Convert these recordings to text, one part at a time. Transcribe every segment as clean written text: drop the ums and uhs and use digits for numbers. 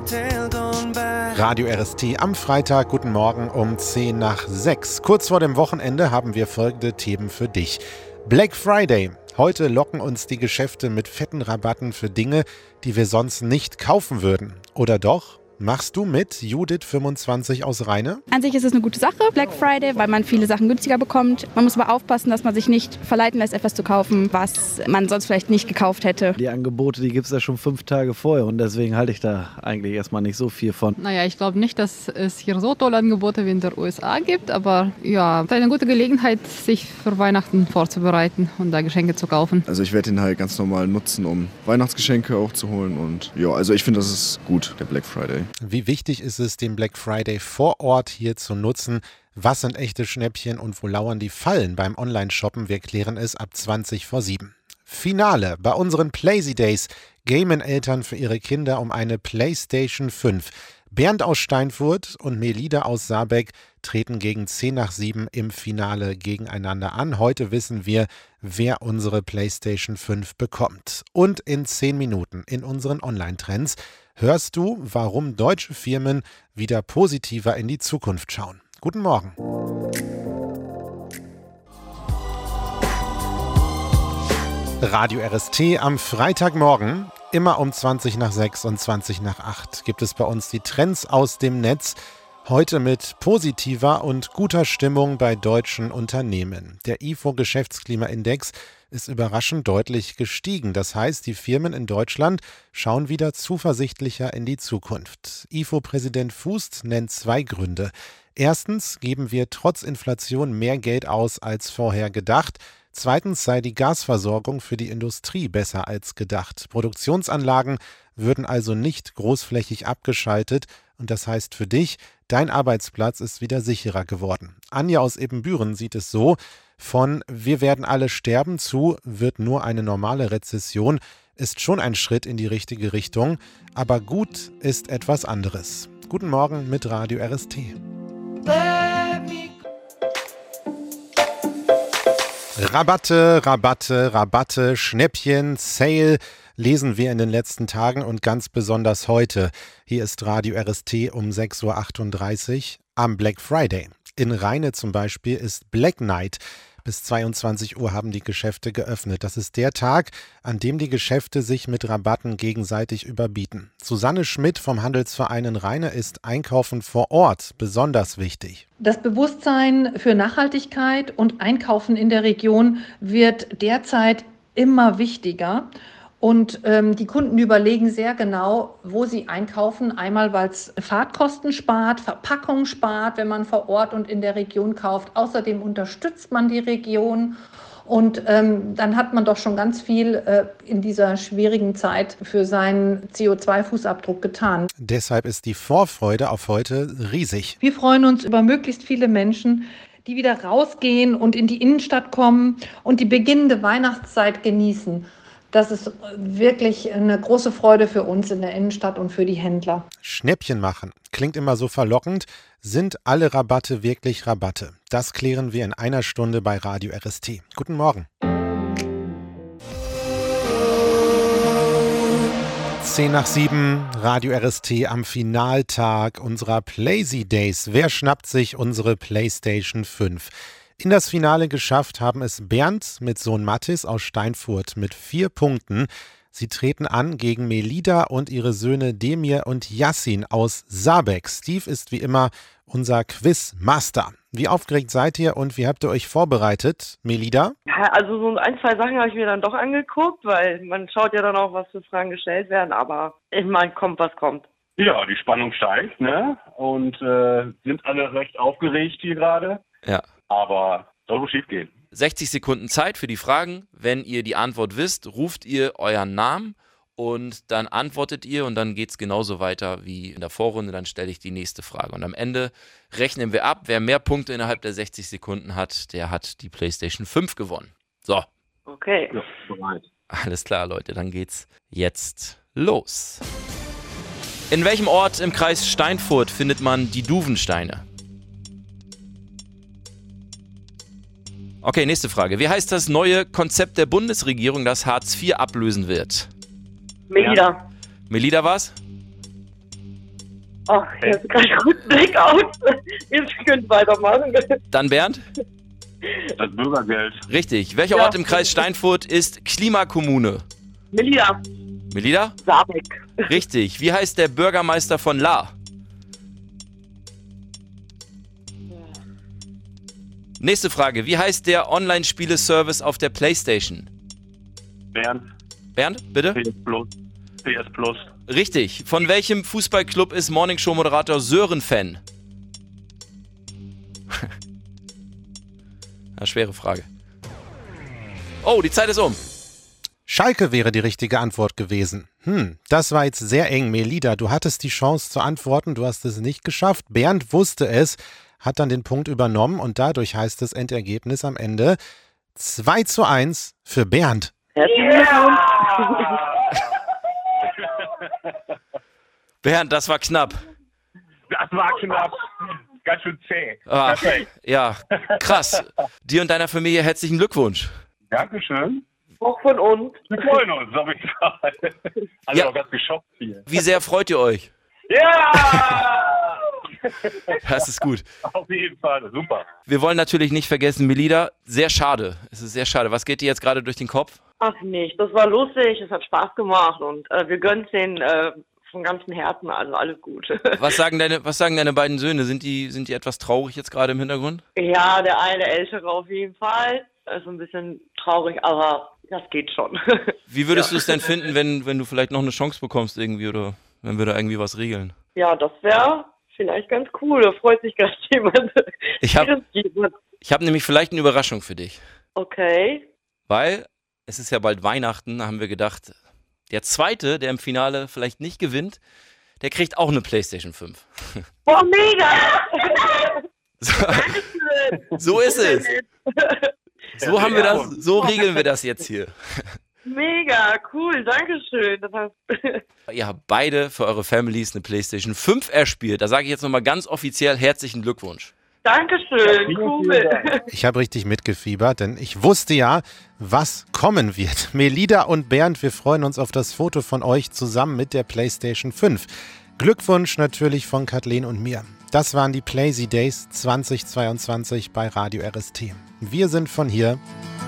Radio RST am Freitag, guten Morgen um 10 nach 6. Kurz vor dem Wochenende haben wir folgende Themen für dich. Black Friday. Heute locken uns die Geschäfte mit fetten Rabatten für Dinge, die wir sonst nicht kaufen würden. Oder doch? Machst du mit, Judith 25 aus Rheine? An sich ist es eine gute Sache, Black Friday, weil man viele Sachen günstiger bekommt. Man muss aber aufpassen, dass man sich nicht verleiten lässt, etwas zu kaufen, was man sonst vielleicht nicht gekauft hätte. Die Angebote, die gibt es ja schon 5 Tage vorher und deswegen halte ich da eigentlich erstmal nicht so viel von. Naja, ich glaube nicht, dass es hier so tolle Angebote wie in der USA gibt, aber ja, es ist eine gute Gelegenheit, sich für Weihnachten vorzubereiten und da Geschenke zu kaufen. Also ich werde ihn halt ganz normal nutzen, um Weihnachtsgeschenke auch zu holen und ja, also ich finde, das ist gut, der Black Friday. Wie wichtig ist es, den Black Friday vor Ort hier zu nutzen? Was sind echte Schnäppchen und wo lauern die Fallen beim Online-Shoppen? Wir klären es ab 20 vor 7. Finale bei unseren Playsy Days gamen Eltern für ihre Kinder um eine PlayStation 5. Bernd aus Steinfurt und Melida aus Saarbeck treten gegen 10 nach 7 im Finale gegeneinander an. Heute wissen wir, wer unsere PlayStation 5 bekommt. Und in 10 Minuten in unseren Online-Trends hörst du, warum deutsche Firmen wieder positiver in die Zukunft schauen. Guten Morgen. Radio RST am Freitagmorgen. Immer um 20 nach 6 und 20 nach 8 gibt es bei uns die Trends aus dem Netz. Heute mit positiver und guter Stimmung bei deutschen Unternehmen. Der IFO-Geschäftsklimaindex ist überraschend deutlich gestiegen. Das heißt, die Firmen in Deutschland schauen wieder zuversichtlicher in die Zukunft. IFO-Präsident Fußt nennt 2 Gründe. Erstens geben wir trotz Inflation mehr Geld aus als vorher gedacht. Zweitens sei die Gasversorgung für die Industrie besser als gedacht. Produktionsanlagen würden also nicht großflächig abgeschaltet und das heißt für dich, dein Arbeitsplatz ist wieder sicherer geworden. Anja aus Ebenbüren sieht es so, von wir werden alle sterben zu wird nur eine normale Rezession, ist schon ein Schritt in die richtige Richtung, aber gut ist etwas anderes. Guten Morgen mit Radio RST. Rabatte, Rabatte, Rabatte, Schnäppchen, Sale lesen wir in den letzten Tagen und ganz besonders heute. Hier ist Radio RST um 6.38 Uhr am Black Friday. In Rheine zum Beispiel ist Black Night. Bis 22 Uhr haben die Geschäfte geöffnet. Das ist der Tag, an dem die Geschäfte sich mit Rabatten gegenseitig überbieten. Susanne Schmidt vom Handelsverein in Rheine ist Einkaufen vor Ort besonders wichtig. Das Bewusstsein für Nachhaltigkeit und Einkaufen in der Region wird derzeit immer wichtiger. Und die Kunden überlegen sehr genau, wo sie einkaufen. Einmal, weil es Fahrtkosten spart, Verpackung spart, wenn man vor Ort und in der Region kauft. Außerdem unterstützt man die Region. Und dann hat man doch schon ganz viel in dieser schwierigen Zeit für seinen CO2-Fußabdruck getan. Deshalb ist die Vorfreude auf heute riesig. Wir freuen uns über möglichst viele Menschen, die wieder rausgehen und in die Innenstadt kommen und die beginnende Weihnachtszeit genießen. Das ist wirklich eine große Freude für uns in der Innenstadt und für die Händler. Schnäppchen machen. Klingt immer so verlockend. Sind alle Rabatte wirklich Rabatte? Das klären wir in einer Stunde bei Radio RST. Guten Morgen. 10 nach 7, Radio RST am Finaltag unserer Playsy Days. Wer schnappt sich unsere PlayStation 5? In das Finale geschafft haben es Bernd mit Sohn Mattis aus Steinfurt mit 4 Punkten. Sie treten an gegen Melida und ihre Söhne Demir und Yassin aus Saarbeck. Steve ist wie immer unser Quizmaster. Wie aufgeregt seid ihr und wie habt ihr euch vorbereitet, Melida? Ja, also so 1, 2 Sachen habe ich mir dann doch angeguckt, weil man schaut ja dann auch, was für Fragen gestellt werden, aber ich meine, kommt, was kommt. Ja, die Spannung steigt, ne? Und sind alle recht aufgeregt hier gerade. Ja. Aber soll wohl schief gehen. 60 Sekunden Zeit für die Fragen. Wenn ihr die Antwort wisst, ruft ihr euren Namen und dann antwortet ihr und dann geht es genauso weiter wie in der Vorrunde. Dann stelle ich die nächste Frage. Und am Ende rechnen wir ab. Wer mehr Punkte innerhalb der 60 Sekunden hat, der hat die PlayStation 5 gewonnen. So. Okay. Ja, bereit. Alles klar, Leute. Dann geht's jetzt los. In welchem Ort im Kreis Steinfurt findet man die Duvensteine? Okay, nächste Frage. Wie heißt das neue Konzept der Bundesregierung, das Hartz IV ablösen wird? Melida. Melida war's? Ach, jetzt gerade gut Blackout. Jetzt könnt ihr weitermachen. Dann Bernd? Das Bürgergeld. Richtig. Welcher Ort im Kreis Steinfurt ist Klimakommune? Melida. Melida? Saarbeck. Richtig. Wie heißt der Bürgermeister von La? Nächste Frage. Wie heißt der Online-Spiele-Service auf der PlayStation? Bernd. Bernd, bitte? PS Plus. Richtig. Von welchem Fußballclub ist Morningshow-Moderator Sören Fan? Eine schwere Frage. Oh, die Zeit ist um. Schalke wäre die richtige Antwort gewesen. Das war jetzt sehr eng. Melida, du hattest die Chance zu antworten, du hast es nicht geschafft. Bernd wusste es, hat dann den Punkt übernommen und dadurch heißt das Endergebnis am Ende 2:1 für Bernd. Bernd, das war knapp. Das war knapp. Ganz schön zäh. Ja, krass. Dir und deiner Familie herzlichen Glückwunsch. Dankeschön. Auch von uns. Wir freuen uns, auf jeden Fall. Alle noch ganz geschockt hier. Wie sehr freut ihr euch? Ja! Das ist gut. Auf jeden Fall, super. Wir wollen natürlich nicht vergessen, Melida, sehr schade. Es ist sehr schade. Was geht dir jetzt gerade durch den Kopf? Ach nicht, das war lustig, es hat Spaß gemacht und wir gönnen es denen von ganzem Herzen, also alles gut. Was sagen deine beiden Söhne? Sind die etwas traurig jetzt gerade im Hintergrund? Ja, der eine Ältere auf jeden Fall. Ist ein bisschen traurig, aber das geht schon. Wie würdest du es denn finden, wenn du vielleicht noch eine Chance bekommst irgendwie oder wenn wir da irgendwie was regeln? Ja, das wäre vielleicht ganz cool. Da freut sich gleich jemand. Ich hab nämlich vielleicht eine Überraschung für dich. Okay. Weil es ist ja bald Weihnachten, da haben wir gedacht, der Zweite, der im Finale vielleicht nicht gewinnt, der kriegt auch eine PlayStation 5. Boah, mega! So ist es. So regeln wir das jetzt hier. Mega, cool, dankeschön. Das heißt Ihr habt beide für eure Families eine PlayStation 5 erspielt. Da sage ich jetzt nochmal ganz offiziell herzlichen Glückwunsch. Dankeschön, cool. Ich habe richtig mitgefiebert, denn ich wusste ja, was kommen wird. Melida und Bernd, wir freuen uns auf das Foto von euch zusammen mit der PlayStation 5. Glückwunsch natürlich von Kathleen und mir. Das waren die Playsy Days 2022 bei Radio RST. Wir sind von hier.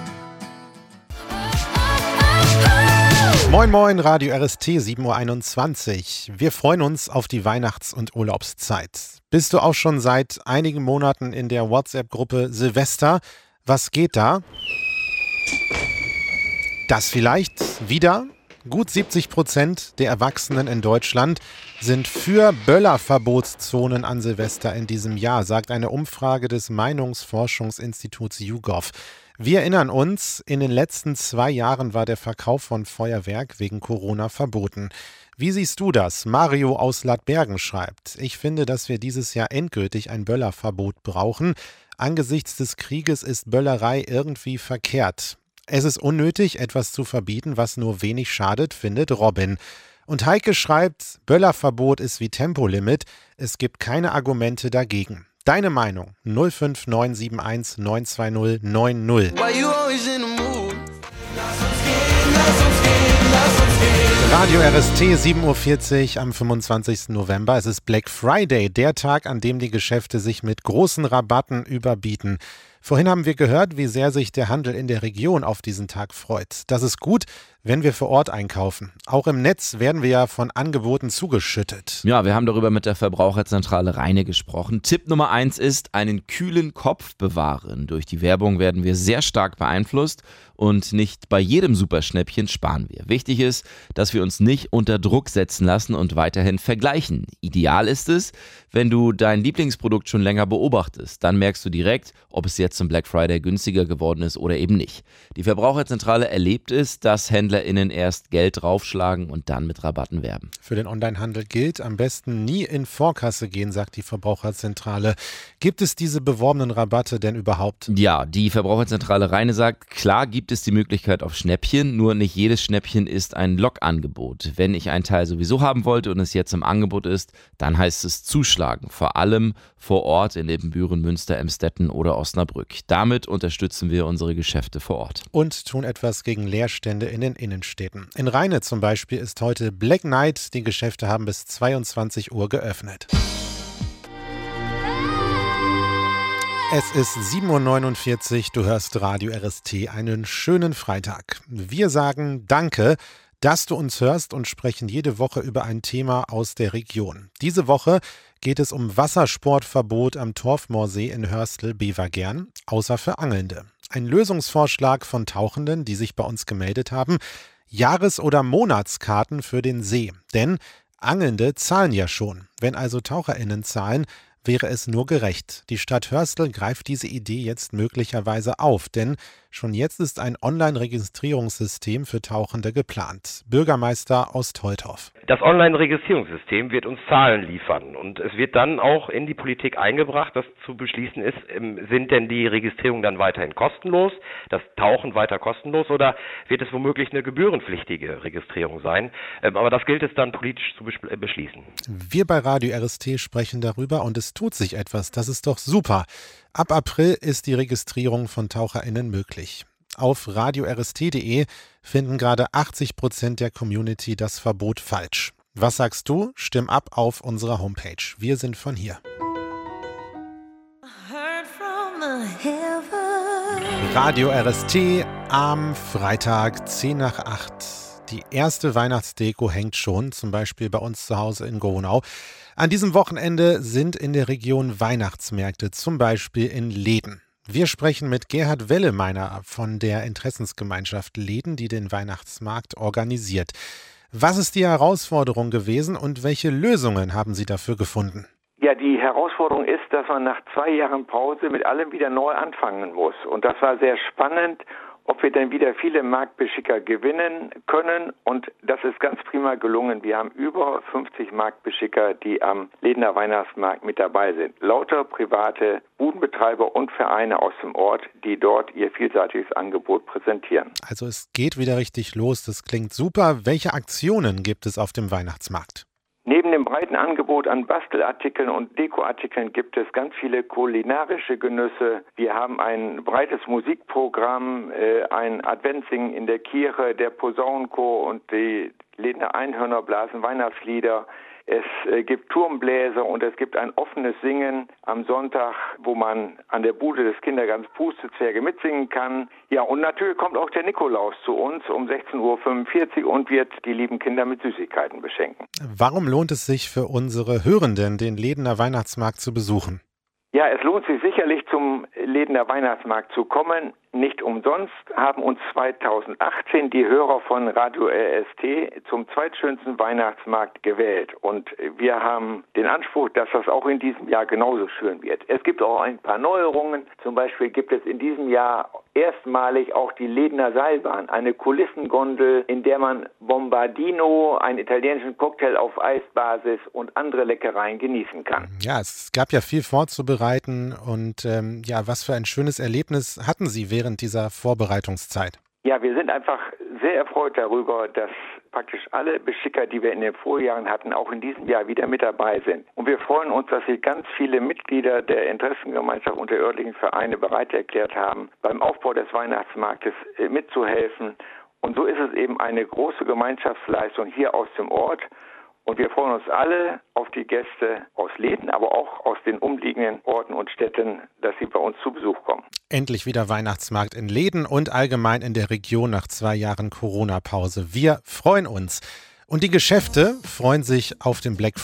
Moin Moin, Radio RST, 7:21 Uhr. Wir freuen uns auf die Weihnachts- und Urlaubszeit. Bist du auch schon seit einigen Monaten in der WhatsApp-Gruppe Silvester? Was geht da? Das vielleicht wieder? Gut 70% der Erwachsenen in Deutschland sind für Böllerverbotszonen an Silvester in diesem Jahr, sagt eine Umfrage des Meinungsforschungsinstituts YouGov. Wir erinnern uns, in den letzten 2 Jahren war der Verkauf von Feuerwerk wegen Corona verboten. Wie siehst du das? Mario aus Ladbergen schreibt: Ich finde, dass wir dieses Jahr endgültig ein Böllerverbot brauchen. Angesichts des Krieges ist Böllerei irgendwie verkehrt. Es ist unnötig, etwas zu verbieten, was nur wenig schadet, findet Robin. Und Heike schreibt: Böllerverbot ist wie Tempolimit. Es gibt keine Argumente dagegen. Deine Meinung 05971 920 90. Radio RST 7:40 Uhr am 25. November. Es ist Black Friday, der Tag, an dem die Geschäfte sich mit großen Rabatten überbieten. Vorhin haben wir gehört, wie sehr sich der Handel in der Region auf diesen Tag freut. Das ist gut, wenn wir vor Ort einkaufen. Auch im Netz werden wir ja von Angeboten zugeschüttet. Ja, wir haben darüber mit der Verbraucherzentrale Rheine gesprochen. Tipp Nummer 1 ist, einen kühlen Kopf bewahren. Durch die Werbung werden wir sehr stark beeinflusst und nicht bei jedem Superschnäppchen sparen wir. Wichtig ist, dass wir uns nicht unter Druck setzen lassen und weiterhin vergleichen. Ideal ist es, wenn du dein Lieblingsprodukt schon länger beobachtest. Dann merkst du direkt, ob es jetzt zum Black Friday günstiger geworden ist oder eben nicht. Die Verbraucherzentrale erlebt es, dass HändlerInnen erst Geld draufschlagen und dann mit Rabatten werben. Für den Onlinehandel gilt, am besten nie in Vorkasse gehen, sagt die Verbraucherzentrale. Gibt es diese beworbenen Rabatte denn überhaupt? Ja, die Verbraucherzentrale Rheine sagt, klar gibt es die Möglichkeit auf Schnäppchen, nur nicht jedes Schnäppchen ist ein Lokangebot. Wenn ich einen Teil sowieso haben wollte und es jetzt im Angebot ist, dann heißt es zuschlagen. Vor allem vor Ort in Ibbenbüren, Münster, Emstetten oder Osnabrück. Damit unterstützen wir unsere Geschäfte vor Ort. Und tun etwas gegen Leerstände in den Innenstädten. In Rheine zum Beispiel ist heute Black Night. Die Geschäfte haben bis 22 Uhr geöffnet. Es ist 7.49 Uhr, du hörst Radio RST, einen schönen Freitag. Wir sagen Danke, dass du uns hörst und sprechen jede Woche über ein Thema aus der Region. Diese Woche geht es um Wassersportverbot am Torfmoorsee in Hörstel-Bevergern, außer für Angelnde. Ein Lösungsvorschlag von Tauchenden, die sich bei uns gemeldet haben, Jahres- oder Monatskarten für den See. Denn Angelnde zahlen ja schon. Wenn also TaucherInnen zahlen, wäre es nur gerecht. Die Stadt Hörstel greift diese Idee jetzt möglicherweise auf, denn schon jetzt ist ein Online-Registrierungssystem für Tauchende geplant. Bürgermeister Ostholthoff. Das Online-Registrierungssystem wird uns Zahlen liefern und es wird dann auch in die Politik eingebracht, dass zu beschließen ist, sind denn die Registrierungen dann weiterhin kostenlos, das Tauchen weiter kostenlos oder wird es womöglich eine gebührenpflichtige Registrierung sein? Aber das gilt es dann politisch zu beschließen. Wir bei Radio RST sprechen darüber und es tut sich etwas. Das ist doch super. Ab April ist die Registrierung von TaucherInnen möglich. Auf radiorst.de finden gerade 80% der Community das Verbot falsch. Was sagst du? Stimm ab auf unserer Homepage. Wir sind von hier. Radio RST am Freitag 7:50. Die erste Weihnachtsdeko hängt schon, zum Beispiel bei uns zu Hause in Gronau. An diesem Wochenende sind in der Region Weihnachtsmärkte, zum Beispiel in Läden. Wir sprechen mit Gerhard Wellemeiner von der Interessensgemeinschaft Läden, die den Weihnachtsmarkt organisiert. Was ist die Herausforderung gewesen und welche Lösungen haben Sie dafür gefunden? Ja, die Herausforderung ist, dass man nach 2 Jahren Pause mit allem wieder neu anfangen muss. Und das war sehr spannend, ob wir denn wieder viele Marktbeschicker gewinnen können. Und das ist ganz prima gelungen. Wir haben über 50 Marktbeschicker, die am Lädener Weihnachtsmarkt mit dabei sind. Lauter private Budenbetreiber und Vereine aus dem Ort, die dort ihr vielseitiges Angebot präsentieren. Also es geht wieder richtig los. Das klingt super. Welche Aktionen gibt es auf dem Weihnachtsmarkt? Neben dem breiten Angebot an Bastelartikeln und Dekoartikeln gibt es ganz viele kulinarische Genüsse. Wir haben ein breites Musikprogramm, ein Adventssingen in der Kirche, der Posaunenchor und die Lädener Einhörner blasen Weihnachtslieder. Es gibt Turmbläser und es gibt ein offenes Singen am Sonntag, wo man an der Bude des Kindergartens Pustezwerge mitsingen kann. Ja, und natürlich kommt auch der Nikolaus zu uns um 16.45 Uhr und wird die lieben Kinder mit Süßigkeiten beschenken. Warum lohnt es sich für unsere Hörenden, den Lädener Weihnachtsmarkt zu besuchen? Ja, es lohnt sich sicherlich, zum Lädener Weihnachtsmarkt zu kommen. Nicht umsonst haben uns 2018 die Hörer von Radio RST zum zweitschönsten Weihnachtsmarkt gewählt. Und wir haben den Anspruch, dass das auch in diesem Jahr genauso schön wird. Es gibt auch ein paar Neuerungen. Zum Beispiel gibt es in diesem Jahr erstmalig auch die Lädener Seilbahn, eine Kulissengondel, in der man Bombardino, einen italienischen Cocktail auf Eisbasis und andere Leckereien genießen kann. Ja, es gab ja viel vorzubereiten und was für ein schönes Erlebnis hatten Sie während dieser Vorbereitungszeit? Ja, wir sind einfach sehr erfreut darüber, dass praktisch alle Beschicker, die wir in den Vorjahren hatten, auch in diesem Jahr wieder mit dabei sind. Und wir freuen uns, dass sich ganz viele Mitglieder der Interessengemeinschaft und der örtlichen Vereine bereit erklärt haben, beim Aufbau des Weihnachtsmarktes mitzuhelfen. Und so ist es eben eine große Gemeinschaftsleistung hier aus dem Ort. Und wir freuen uns alle auf die Gäste aus Läden, aber auch aus den umliegenden Orten und Städten, dass sie bei uns zu Besuch kommen. Endlich wieder Weihnachtsmarkt in Läden und allgemein in der Region nach 2 Jahren Corona-Pause. Wir freuen uns. Und die Geschäfte freuen sich auf den Black